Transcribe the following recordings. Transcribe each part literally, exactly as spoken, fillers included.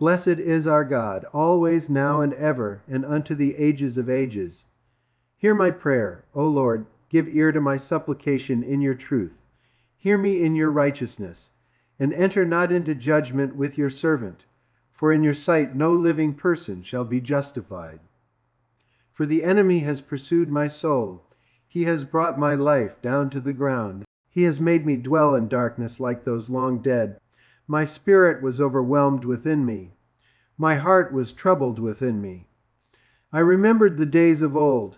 Blessed is our God, always, now, and ever, and unto the ages of ages. Hear my prayer, O Lord, give ear to my supplication in your truth. Hear me in your righteousness, and enter not into judgment with your servant, for in your sight no living person shall be justified. For the enemy has pursued my soul. He has brought my life down to the ground. He has made me dwell in darkness like those long dead. My spirit was overwhelmed within me. My heart was troubled within me. I remembered the days of old.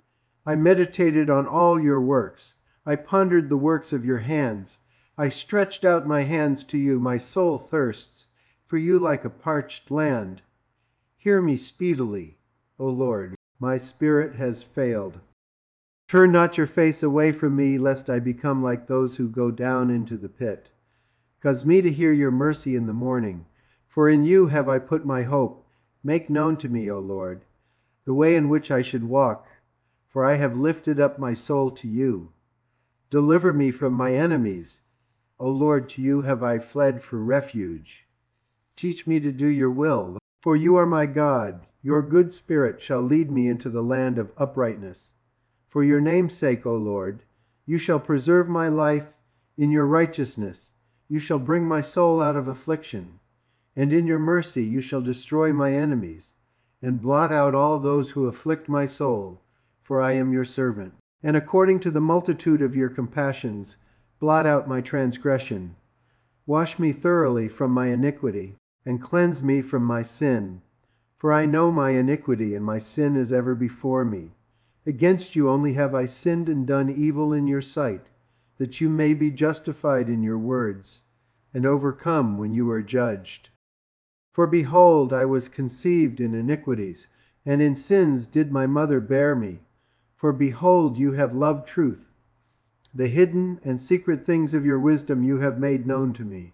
I meditated on all your works. I pondered the works of your hands. I stretched out my hands to you. My soul thirsts for you like a parched land. Hear me speedily, O Lord. My spirit has failed. Turn not your face away from me, lest I become like those who go down into the pit. Cause me to hear your mercy in the morning, for in you have I put my hope. Make known to me, O Lord, the way in which I should walk, for I have lifted up my soul to you. Deliver me from my enemies. O Lord, to you have I fled for refuge. Teach me to do your will, for you are my God. Your good spirit shall lead me into the land of uprightness. For your name's sake, O Lord, you shall preserve my life in your righteousness. You shall bring my soul out of affliction. And in your mercy you shall destroy my enemies, and blot out all those who afflict my soul, for I am your servant. And according to the multitude of your compassions, blot out my transgression. Wash me thoroughly from my iniquity, and cleanse me from my sin. For I know my iniquity, and my sin is ever before me. Against you only have I sinned and done evil in your sight, that you may be justified in your words, and overcome when you are judged. For behold, I was conceived in iniquities, and in sins did my mother bear me. For behold, you have loved truth. The hidden and secret things of your wisdom you have made known to me.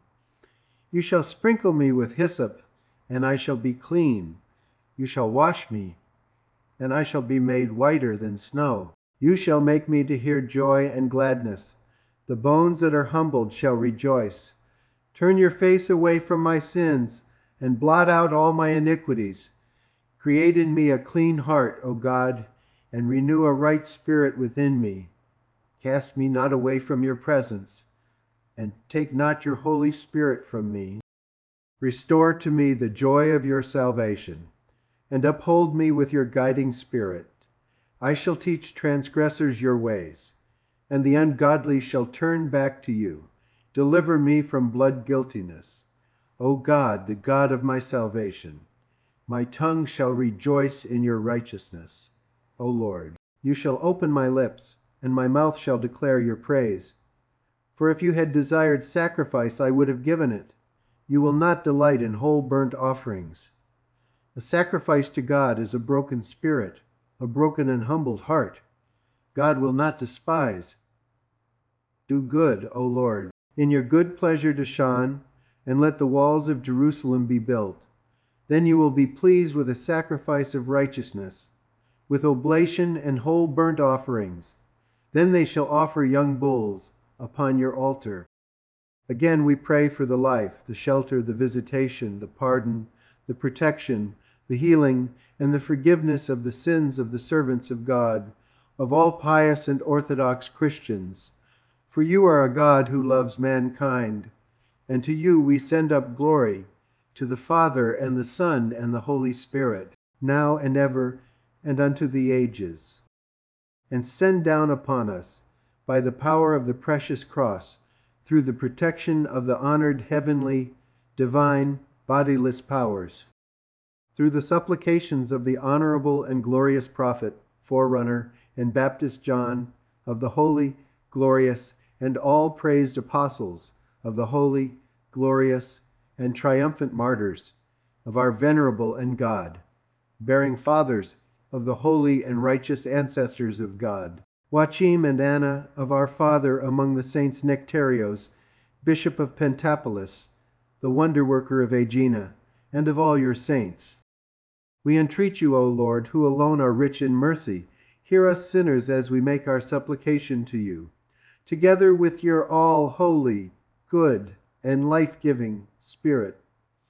You shall sprinkle me with hyssop, and I shall be clean. You shall wash me, and I shall be made whiter than snow. You shall make me to hear joy and gladness. The bones that are humbled shall rejoice. Turn your face away from my sins, and blot out all my iniquities. Create in me a clean heart, O God, and renew a right spirit within me. Cast me not away from your presence, and take not your Holy Spirit from me. Restore to me the joy of your salvation, and uphold me with your guiding spirit. I shall teach transgressors your ways, and the ungodly shall turn back to you. Deliver me from blood guiltiness. O God, the God of my salvation, my tongue shall rejoice in your righteousness. O Lord, you shall open my lips, and my mouth shall declare your praise. For if you had desired sacrifice, I would have given it. You will not delight in whole burnt offerings. A sacrifice to God is a broken spirit, a broken and humbled heart. God will not despise. Do good, O Lord, in your good pleasure to shine, and let the walls of Jerusalem be built. Then you will be pleased with a sacrifice of righteousness, with oblation and whole burnt offerings. Then they shall offer young bulls upon your altar. Again we pray for the life, the shelter, the visitation, the pardon, the protection, the healing, and the forgiveness of the sins of the servants of God, of all pious and orthodox Christians. For you are a God who loves mankind, and to you we send up glory, to the Father and the Son and the Holy Spirit, now and ever, and unto the ages. And send down upon us, by the power of the precious cross, through the protection of the honored heavenly, divine, bodiless powers, through the supplications of the honorable and glorious prophet, forerunner, and Baptist John, of the holy, glorious, and all-praised apostles, of the holy, glorious, and triumphant martyrs, of our venerable and God, bearing fathers of the holy and righteous ancestors of God, Joachim and Anna, of our father among the saints Nectarios, Bishop of Pentapolis, the wonder-worker of Aegina, and of all your saints. We entreat you, O Lord, who alone are rich in mercy, hear us sinners as we make our supplication to you, together with your all-holy, good, and life-giving Spirit.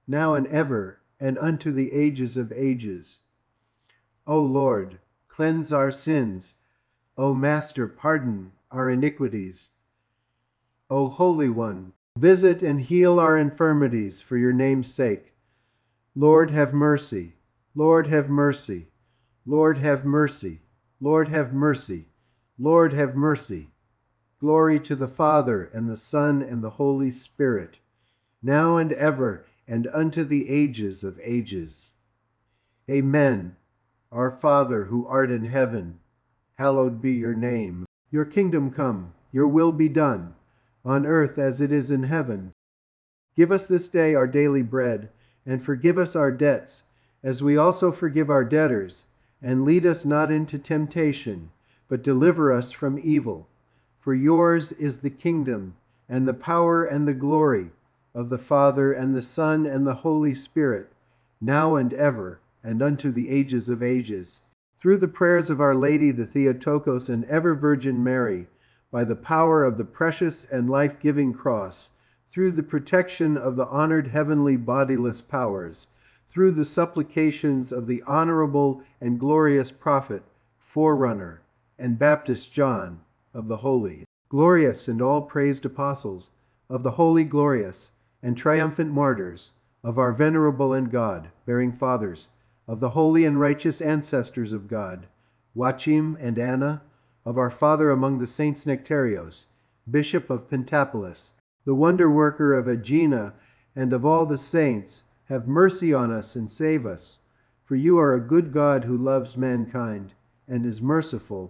now and ever, and unto the ages of ages. O Lord, cleanse our sins. O Master, pardon our iniquities. O Holy One, visit and heal our infirmities for your name's sake. Lord, have mercy. Lord, have mercy. Lord, have mercy. Lord, have mercy. Lord, have mercy. Glory to the Father, and the Son, and the Holy Spirit, now and ever, and unto the ages of ages. Amen. Our Father, who art in heaven, hallowed be your name. Your kingdom come, your will be done, on earth as it is in heaven. Give us this day our daily bread, and forgive us our debts, as we also forgive our debtors. And lead us not into temptation, but deliver us from evil. For yours is the kingdom, and the power, and the glory, of the Father, and the Son, and the Holy Spirit, now and ever, and unto the ages of ages. Through the prayers of Our Lady, the Theotokos, and ever Virgin Mary, by the power of the precious and life-giving cross, through the protection of the honored heavenly bodiless powers, through the supplications of the honorable and glorious prophet, forerunner, and Baptist John, of the holy, glorious and all-praised apostles, of the holy, glorious, and triumphant martyrs, of our venerable and God-bearing fathers, of the holy and righteous ancestors of God, Joachim and Anna, of our father among the saints Nectarios, Bishop of Pentapolis, the wonder-worker of Aegina, and of all the saints, have mercy on us and save us. For you are a good God who loves mankind, and is merciful,